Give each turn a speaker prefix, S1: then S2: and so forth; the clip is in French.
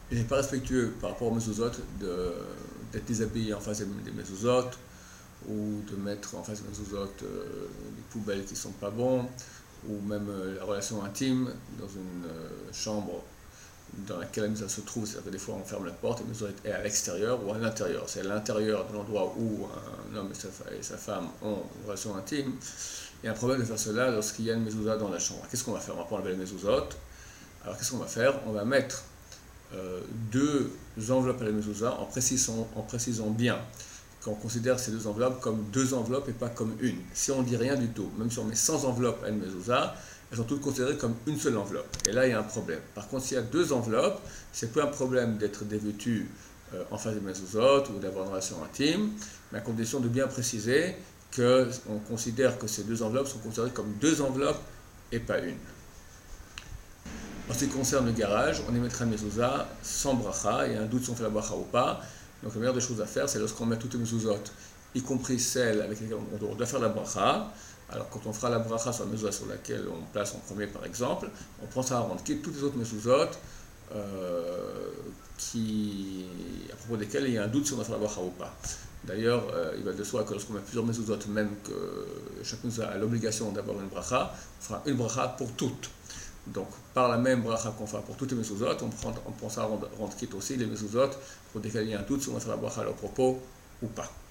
S1: Il n'est pas respectueux par rapport aux mezuzot d'être déshabillé en face des mezuzot ou de mettre en face des mezuzot des poubelles qui ne sont pas bons ou même la relation intime dans une chambre dans laquelle la mezuzah se trouve, c'est-à-dire que des fois on ferme la porte et la mezuzah est à l'extérieur ou à l'intérieur. C'est à l'intérieur de l'endroit où un homme et sa femme ont une relation intime. Il y a un problème de faire cela lorsqu'il y a une mezuzah dans la chambre. Qu'est-ce qu'on va faire? On va pas enlever les mezuzot. Alors qu'est-ce qu'on va faire? On va mettre deux enveloppes à la mezuzah en précisant bien qu'on considère ces deux enveloppes comme deux enveloppes et pas comme une. Si on ne dit rien du tout, même si on met 100 enveloppes à une mezuzah, elles sont toutes considérées comme une seule enveloppe. Et là, il y a un problème. Par contre, s'il y a deux enveloppes, c'est plus un problème d'être dévêtu en face des mezuzot ou d'avoir une relation intime, mais à condition de bien préciser qu'on considère que ces deux enveloppes sont considérées comme deux enveloppes et pas une. En ce qui concerne le garage, on émettra une mezuzah sans bracha, il y a un doute si on fait la bracha ou pas. Donc la meilleure des choses à faire, c'est lorsqu'on met toutes les mezuzot, y compris celles avec lesquelles on doit faire la bracha. Alors quand on fera la bracha sur la mezuzah sur laquelle on place en premier par exemple, on prend ça à rendre quitte toutes les autres mezuzot à propos desquelles il y a un doute si on doit faire la bracha ou pas. D'ailleurs, il va de soi que lorsqu'on met plusieurs mezuzot, même que chaque mezuzah a l'obligation d'avoir une bracha, on fera une bracha pour toutes. Donc, par la même bracha qu'on fait pour toutes les mezuzot, on prend ça à rendre quitte aussi les mezuzot pour lesquelles il y a un doute si on va faire la bracha à leur propos ou pas.